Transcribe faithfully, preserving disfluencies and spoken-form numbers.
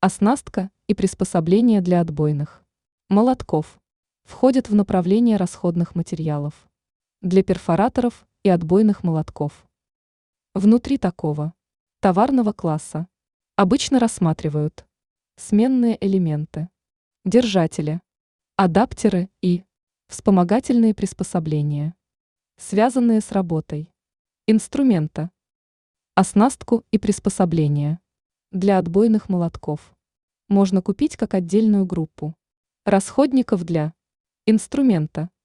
Оснастка и приспособления для отбойных молотков входят в направление расходных материалов для перфораторов и отбойных молотков. Внутри такого товарного класса обычно рассматривают сменные элементы, держатели, адаптеры и вспомогательные приспособления, связанные с работой инструмента, оснастку и приспособления для отбойных молотков можно купить как отдельную группу расходников для инструмента.